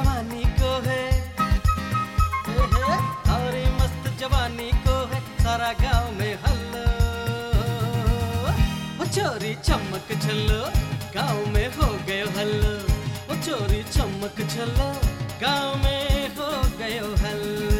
जवानी को है, हमारी मस्त जवानी को है सारा गांव में हल्ला। वो चोरी चमक छल्लो गांव में हो गयो हल्लो, वो चोरी चमक छल्लो गांव में हो गयो हल्लो।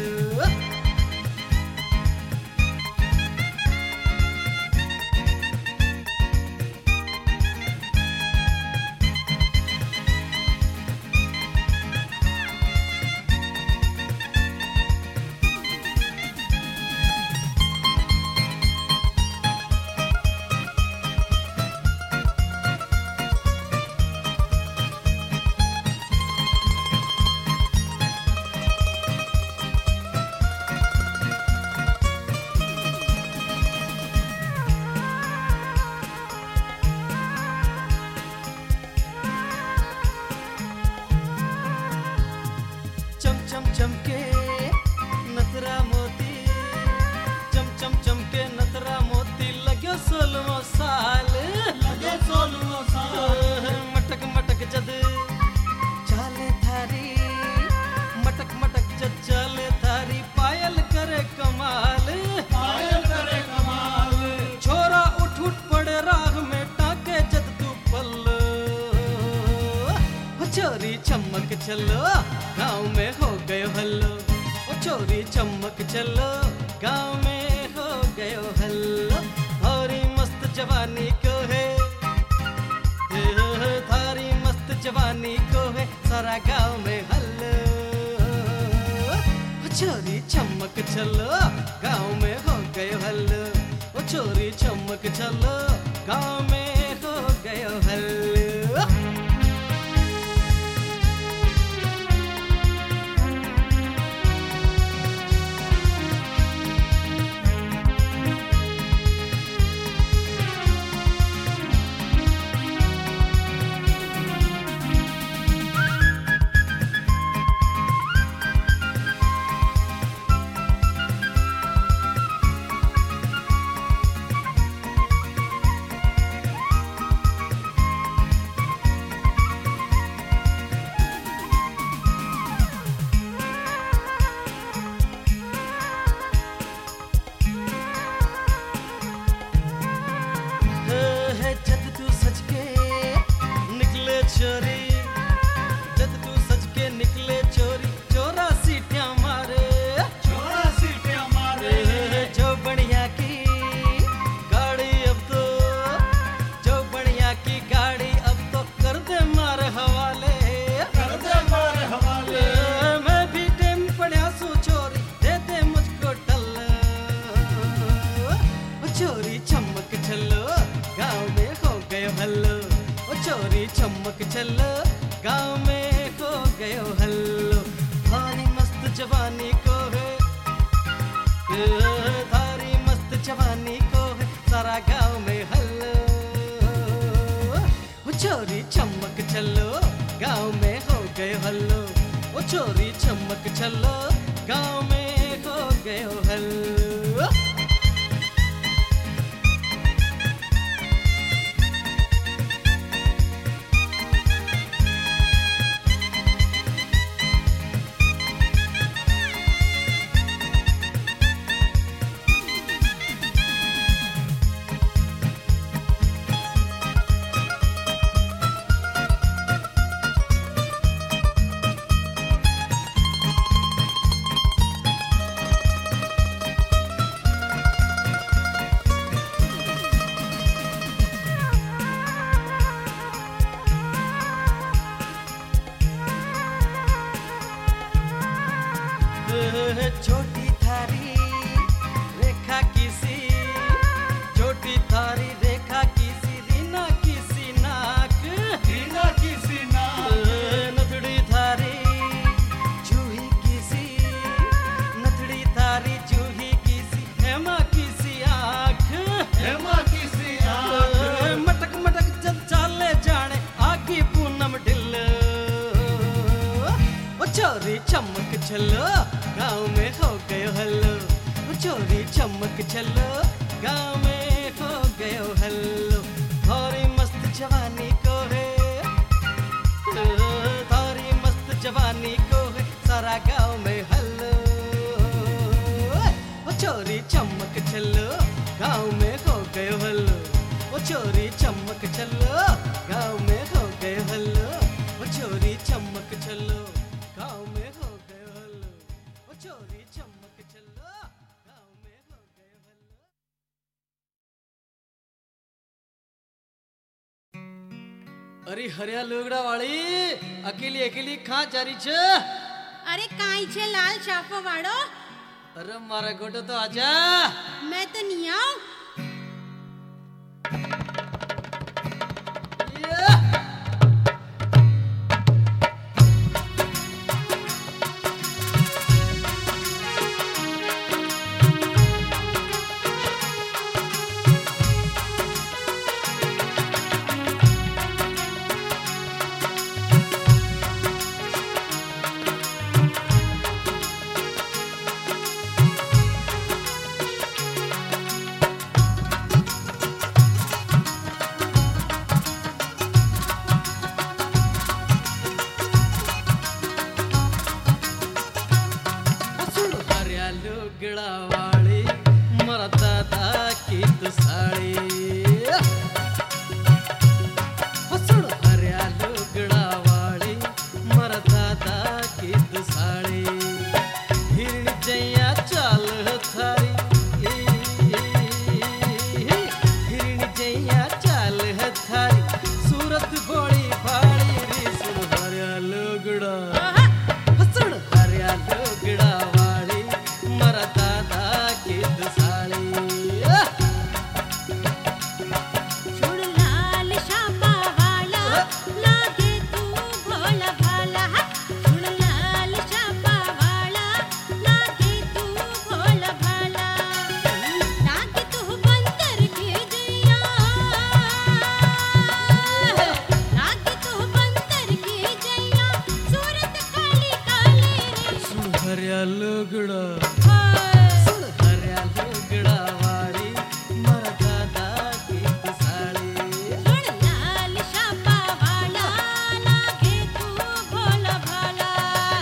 चमके नथरा मोती, चम चमके नथरा मोती, लग्यो 16वां साल, लगे 16वां साल। मटक मटक जद चाले थारी, मटक मटक जद चाले थारी, पायल करे कमाल, पायल करे कमाल। छोरा उठ उठ पड़े राह में टाके जद तू पल्लो। वो चोरी चमक चलो गांव में हो गयो हल्लो, वो चोरी चमक चलो गांव में हो गयो हल्लो। थारी मस्त जवानी को है, थारी मस्त जवानी को है सारा गांव में हल्लो। वो चोरी चमक चलो गांव में हो गयो हल्लो, वो चोरी चमक चलो गांव में हो गयो हल्लो। चोरी जद तू सज के निकले चोरी, चोरा सीटियां मारे, चोरा सीटियां मारे। जो बढ़िया की गाड़ी अब तो, जो बढ़िया की गाड़ी अब तो कर दे मारे हवाले, कर दे मारे हवाले। मैं भी टेम पढ़ा सू चोरी दे दे मुझको टल। चोरी चमक चलो गाँव में हो गयो हल्लो, चोरी चमक चलो गांव में हो गयो हल्लो। थारी मस्त जवानी को है, थारी मस्त जवानी को है सारा गांव में हल्लो। वो चोरी चमक चलो गांव में हो गयो हल्लो, वो चोरी चमक चलो गांव में हो गयो हल्लो। छोटी थारी रेखा किसी, छोटी थारी रेखा किसी, रीना किसी नाक, रीना किसी नाक। नथड़ी थारी जूही किसी, नथड़ी थारी जूही किसी, हेमा किसी आँख, हेमा किसी आँख। मटक मटक जब चाले जाने आगे पूनम ढिल। वो चोरी चमक चलो गाँव में हो गयो हल्लो, वो चोरी चमक चलो गाँव में हो गयो हल्लो। थारी मस्त जवानी को है, थारी मस्त जवानी जवानी को है सारा गांव में हल्लो। ओ चोरी चमक चलो गांव में हो गए हल्लो। ओ चोरी चमक चलो गांव में हो गए हल्लो। ओ चोरी चमक चलो गांव में हो गए हल्लो। ओ चोरी चमक चलो गांव में हो गए हल्लो। अरे हरिया लुगड़ा वाली अकेली अकेली कहाँ जा रही छे? अरे काई छे लाल शाफो वाड़ो? अरे मारा गोटो तो आजा। मैं तो नहीं आऊं। लुगड़ा वाली मरता था की तू साड़ी। सुन हरिया लुगड़ा वाली मरता था की तू साड़ी। हिरण जैया चाल थारी हिरण जैया चाल थारी सूरत बड़ी भारी रे। सुन हरिया लुगड़ा सुन हरिया लुगड़ा वाली मरता था की तू साड़ी। छुड़ लाल शापा वाला लागे तू भोला भाला। छुड़ लाल शापा वाला लागे तू भोला भाला। लागे तू बंदर के जैया लागे तू बंदर के जैया सूरत काली काली रे। सुन हरिया लुगड़ा हाय सुन हरिया लुगड़ा वाली मरता था की तू साड़ी। छुड़ लाल शापा वाला लागे तू भोला भाला।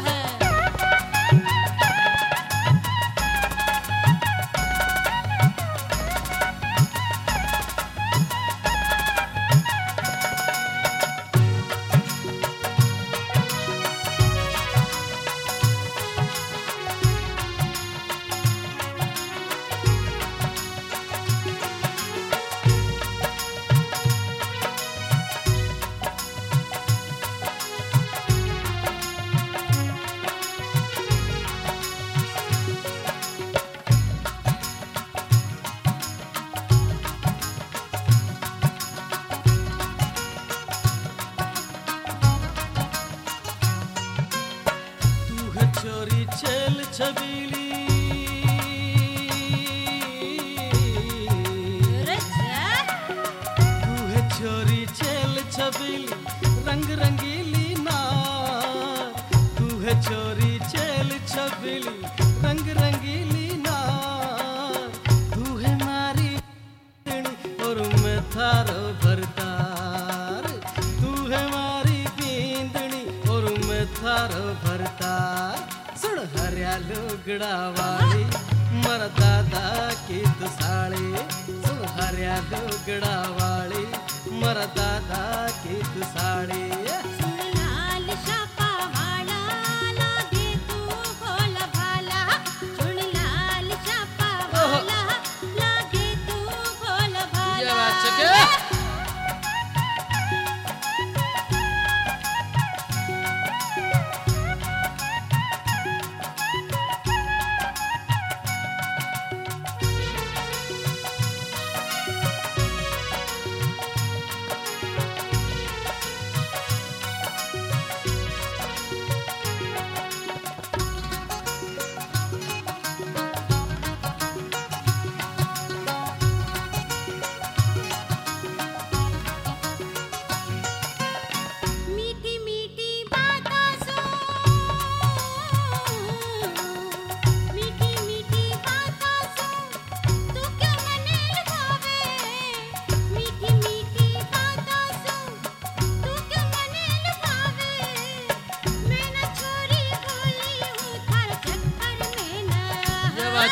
तू है छोरी छेल छबीली तू है छोरी छेल छबीली रंग रंगीली नार। तू है छोरी छेल छबीली रंग रंगीली नार। तू है मारी और मैं थारो भरतार। तू है मारी बींदनी और मैं थारो भरतार। सुन हरिया लुगड़ा वाली मरता था की तू साड़ी। सुन हरिया लुगड़ा वाली मरता था की तू साड़ी। छुड़ लाल शापा वाला लागे तू भोला भाला। छुड़ लाल शापा वाला लागे तू भोला ये भाला। बात है क्या?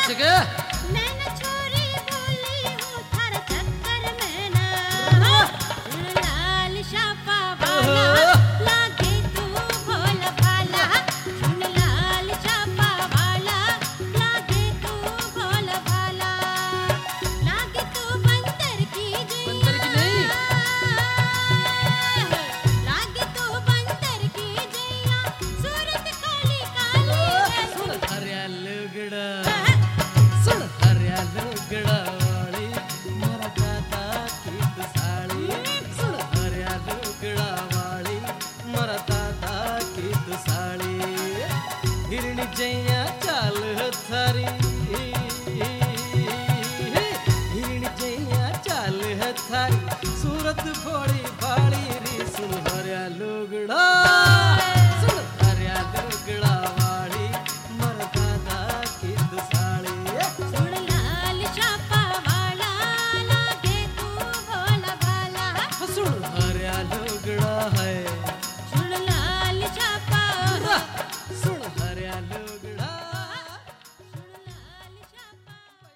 से के मैं न छोरी बोली हूँ थारा चक्कर में ना लाल शापा वाला लागे तू भोला भाला सुन लाल शापा वाला लागे तू भोला भाला लागे तू बंदर की बंदर की नहीं। लागे तू बंदर की जैया सूरत काली काली सुन हरिया लुगड़ा सुन हरिया लुगड़ा वाली मरा दादा की तू साड़ी सुन हरिया लुगड़ा वाली मरा दादा की तू साड़ी हिरणी जैया चाल थारी हिरणी जैया चाल थारी सूरत भोली भाड़ी री सुन हरिया लुगड़ा सुन हरिया लुगड़ा वाली मरा दादा की तू साड़ी सुन लाल छापा वाला लागे तू भोला भाला सुन हरिया लुगड़ा है सुन लाल छापा सुन हरिया लुगड़ा सुन लाल छापा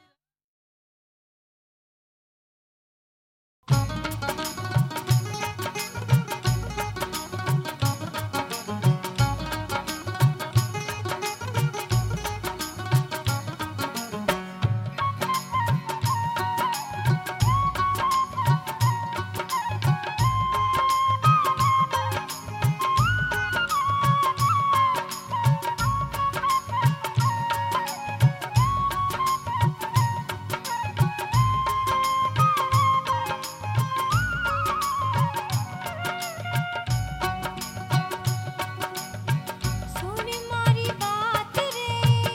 सोनी मारी बात रे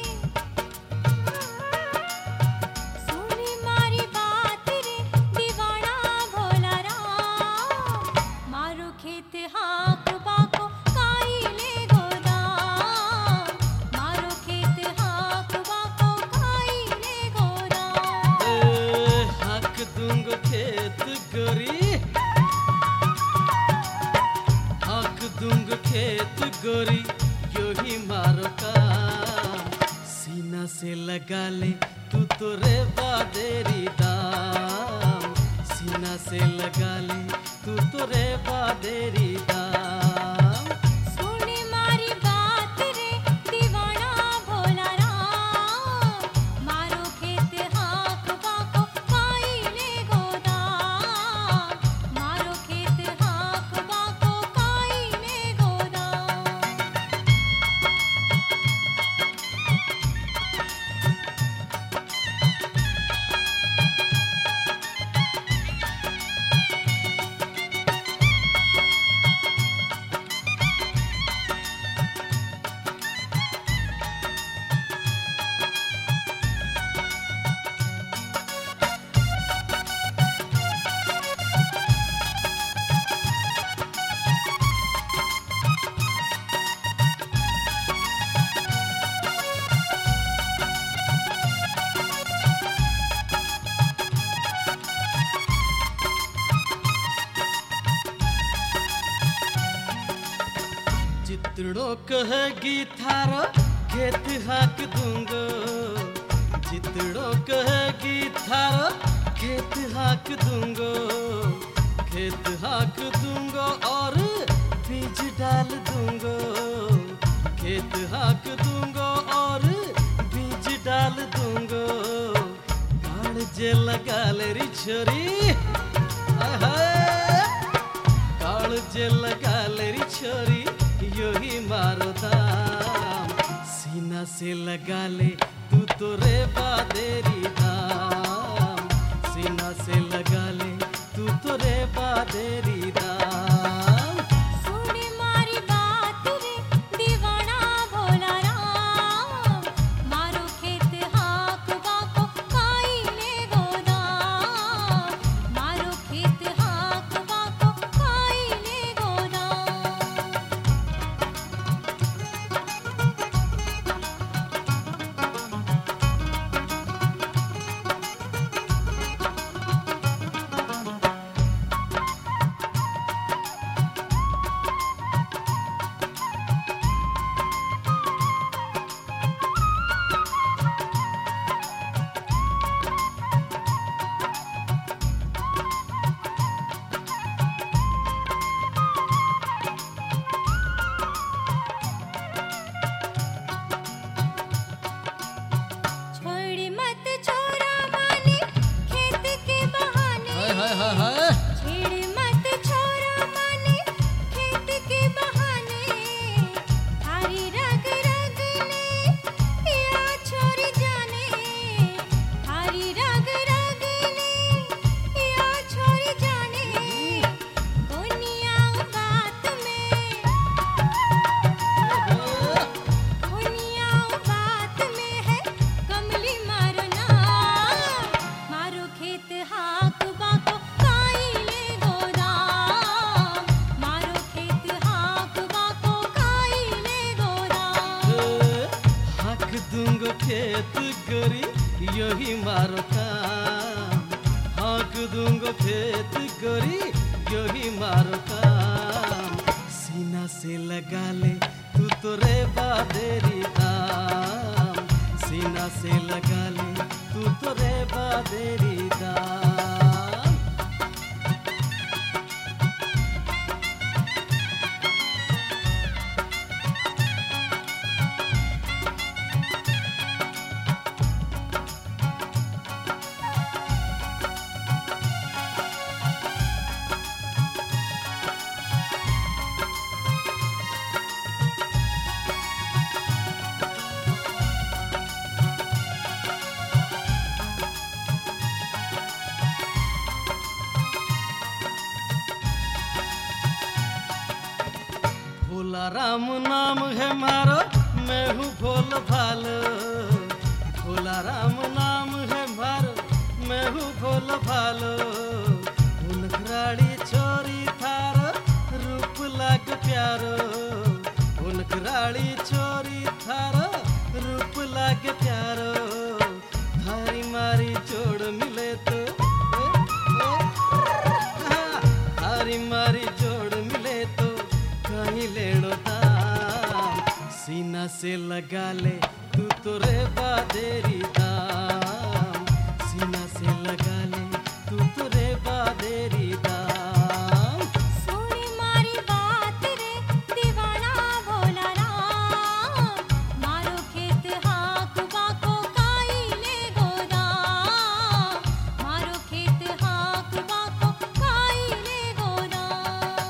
सोनी मारी बात रे दीवाना भोला राम मारो खेत हाक बाको काई ले गोदाम मारो खेत हाक बाको काई ले गोदाम हक दूंगो खेत गोरी हक दूंगो खेत गोरी यो ही मारो काम सीना से लगा ले तू तो रे बादेरी दाम सीना से लगा ले तू तो रे बादेरी दाम सोनी मारी बात रे दीवाना भोला राम मारो खेत हाक बाको काई ले गोदाम मारो खेत हाक बाको काई ले गोदाम जितड़ो कहेगी थारो खेत हाक दूंगो जितड़ो कहेगी थारो खेत हाक दूंगो खेत हाक दूंगो और बीज डाल दूंगो खेत हाक दूंगो और बीज डाल दूंगो काल जे लगा ले री छोरी हाय हाय काल जे लगा ले री छोरी यो ही मारो दाम सीना से लगा ले तू तो रे बादेरी दाम सीना से लगा ले तू तो रे बादेरी दाम सोनी मारी बात रे दीवाना भोला राम मारो खेत हाक बाको काई ले गोदाम मारो खेत हाक बाको काई ले गोदाम खेत गोरी यही मारो काम, हाँक दूंगो खेत गोरी यही मारो काम। सीना से लगा ले तू तो रे बादेरी दाम, सीना से लगा ले तू तो रे बादेरी दाम। भोला राम नाम है मारो मैं हूँ भोल भालो, भोला राम नाम है मारो मैं हूँ भोल भालो। उनकराड़ी छोरी थारो रूप लाग प्यारो, उनकराड़ी छोरी थारो रूप लाग प्यारो। थारी मारी जोड़ मिले तो थारी मारी जोड़ मिले तो कहीं लेनो दाम। सीना से लगा ले तू तो रे बादेरी दाम, सीना से लगा ले तू तो रे बादेरी दाम। सुनी मारी बात रे दीवाना भोला राम, मारो खेत हाक बाको काई ले गोदाम, मारो खेत हाक बाको काई ले गोदाम।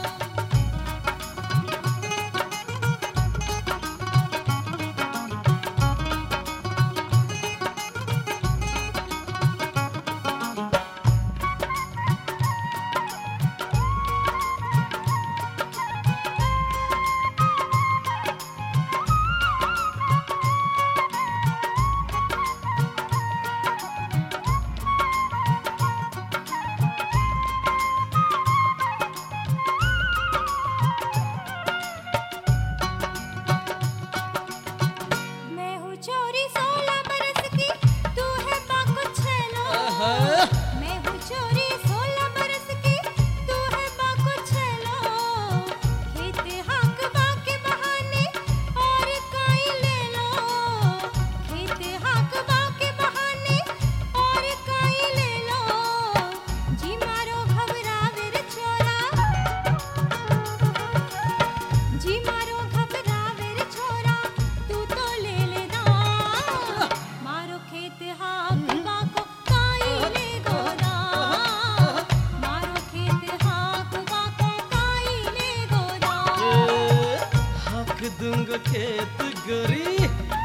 मैं हूँ चोरी 16 बरस की, तू है बाको छेलो। मैं हूँ चोरी 16 बरस की, तू है बाको छेलो। खेत हाक बाके बहाने और काई ले लो, खेत हाक बाके बहाने और काई ले लो। जी मारो घबरावे रे छोरा, जी मारो घबरावे रे छोरा, तू तो ले ले दाम। मारो खेत हाक बाको काई ले गोदाम, मारो खेत हाक बाको काई ले गोदाम। हक दूंगो खेत गोरी,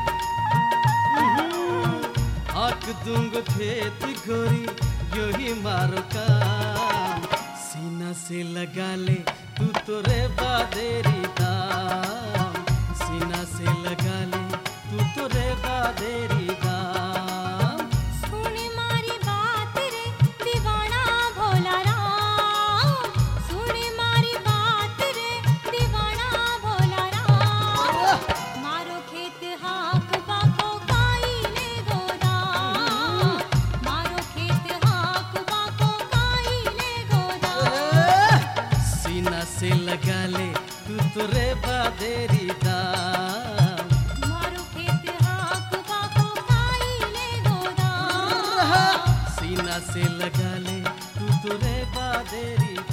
हक दूंगो खेत गोरी यही मारो काम। सीना से लगा ले तू तो रे बादेरी दाम, सीना से लगा ले तू तो रे बादेरी दाम। सुनी मारी बात रे दीवाना भोला राम, सुनी मारी बात रे दीवाना भोला राम। मारो खेत हाक बाको काई ले गोदाम, मारो खेत हाक बाको काई ले गोदाम। सीना से लगा ले तू तो रे बादेरी दाम, मारो खेत हाक बाको काई ले गोदाम। सीना से लगा ले तू तो रे बादेरी